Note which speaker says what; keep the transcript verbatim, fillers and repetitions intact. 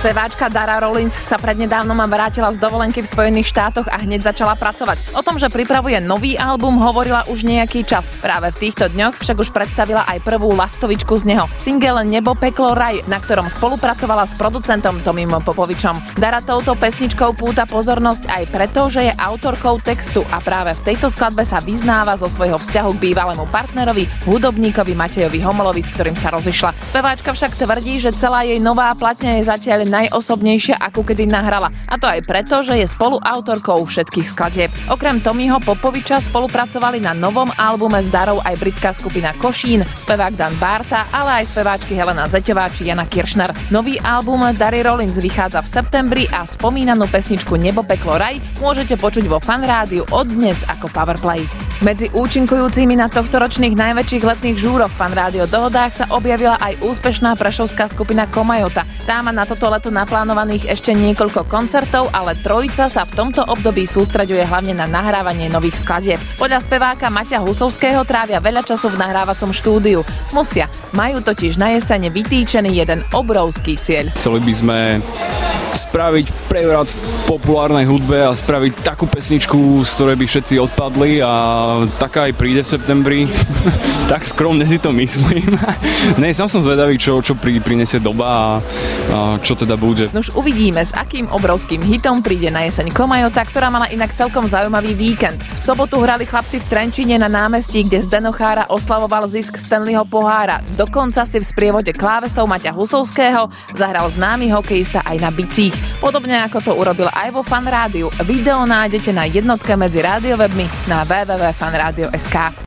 Speaker 1: Speváčka Dara Rollins sa prednedávnom vrátila z dovolenky v Spojených štátoch a hneď začala pracovať. O tom, že pripravuje nový album, hovorila už nejaký čas. Práve v týchto dňoch však už predstavila aj prvú lastovičku z neho. Single Nebo, peklo, raj, na ktorom spolupracovala s producentom Tomím Popovičom. Dara touto pesničkou púta pozornosť aj preto, že je autorkou textu a práve v tejto skladbe sa vyznáva zo svojho vzťahu k bývalému partnerovi, hudobníkovi Matejovi Homolovi, s ktorým sa rozišla. Speváčka však tvrdí, že celá jej nová platňa je zatiaľ najosobnejšia, akú kedy nahrala. A to aj preto, že je spoluautorkou všetkých skladieb. Okrem Tomího Popoviča spolupracovali na novom albume s Darou aj britská skupina Košín, spevák Dan Barta, ale aj speváčky Helena Zeťová či Jana Kiršner. Nový album Dary Rollins vychádza v septembri a spomínanú pesničku Nebo, peklo, raj môžete počuť vo Fan Rádiu od dnes ako Powerplay. Medzi účinkujúcimi na tohtoročných najväčších letných žúroch Fan Rádio Dohodách sa objavila aj úspešná prešovská skupina Komajota. Tá má na toto leto naplánovaných ešte niekoľko koncertov, ale trojica sa v tomto období sústreďuje hlavne na nahrávanie nových skladieb. Podľa speváka Maťa Husovského trávia veľa času v nahrávacom štúdiu. Musia, majú totiž na jesene vytýčený jeden obrovský cieľ.
Speaker 2: Chceli by sme spraviť prevrat v populárnej hudbe a spraviť takú pesničku, z ktorej by všetci odpadli, a taká aj príde v septembri. Tak skromne si to myslím. Ne, sám som zvedavý, čo, čo pri, prinesie doba a, a čo teda bude.
Speaker 1: No už uvidíme, s akým obrovským hitom príde na jeseň Komajota, ktorá mala inak celkom zaujímavý víkend. V sobotu hrali chlapci v Trenčíne na námestí, kde Zdeno Chára oslavoval zisk Stanleyho pohára. Dokonca si v sprievode klávesov Maťa Husovského zahral známy hokejista aj na bicích. Podobne ako to urobil aj vo Fan Rádiu. Video nájdete na jednotke medzi rádiowebmi na w w w bodka fan radio bodka es ká.